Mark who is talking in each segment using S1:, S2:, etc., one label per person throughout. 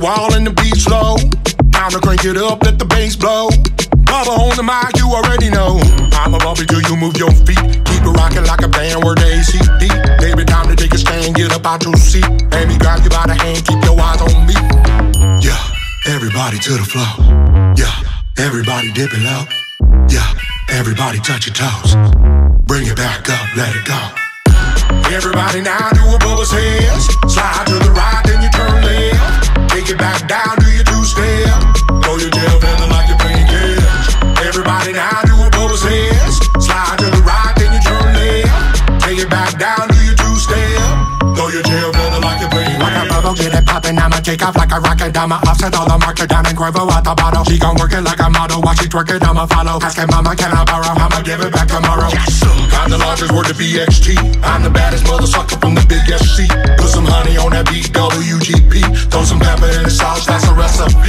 S1: wall and the beat slow. Time to crank it up, let the bass blow. Bubba on the mic, you already know. I'ma bump it till you move your feet. Keep it rocking like a band where the AC deep. Baby, time to take a stand, get up out your seat. Baby, grab you by the hand, keep your eyes on me. Yeah, everybody to the floor. Yeah, everybody dip it low. Yeah, everybody touch your toes. Bring it back up, let it go. Everybody now do a Bubba says. Slide to the right, then you turn left. Take it back down, do your two-step. Throw your tail feather like you're playing catch. Everybody now do a Bubba says. Slide to the right, then you turn left. Take it back down, do your two-step. Throw your tail feather like you're playing catch. Like a bubble, get it poppin', I'ma take off like a rocket. I'ma offset all the marker down and Cuervo out the bottle. She gon' work it like a model, watch she twerk it, I'ma follow. Asking mama, can I borrow? I'ma give it back tomorrow. Yes, I'm the largest word to BXT. I'm the baddest mother sucker from the big SC. Put some honey on that beat, WGP. Throw some pepper in the sauce, that's a recipe.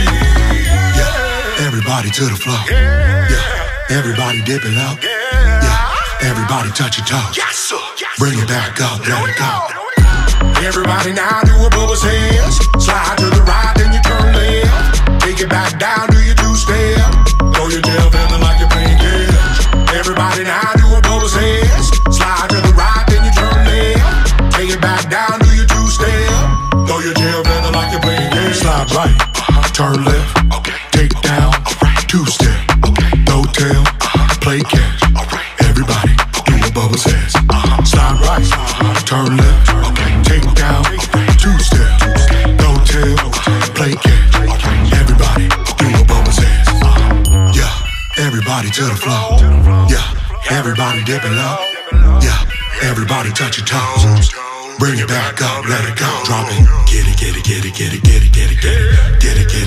S1: Yeah, everybody to the floor. Yeah, everybody dip it low. Yeah, everybody touch your toes. Bring it back up, let it go. Everybody now do a Bubba's hands. Slide to the right, then you turn left. Take it back down, do your two-step. Throw your tail feather like you're playing catch. Everybody now do a Bubba's hands. Slide to the right, then you turn left. Take it back down, do your two-step. Throw your tail feather like you're playing catch. Slide right, turn left. Take down, two-step. Throw tail, play catch. Everybody do a Bubba's hands. Slide right, turn left. Take down, two-step. Throw tail, play catch. Everybody do a Bubba's hands. Yeah, everybody to the floor. Yeah, everybody dip it low. Yeah, everybody touch your toes. Bring it back up, let it go. Drop it, get it, get it, get it, get it, get it, get it, get it, get it, get it.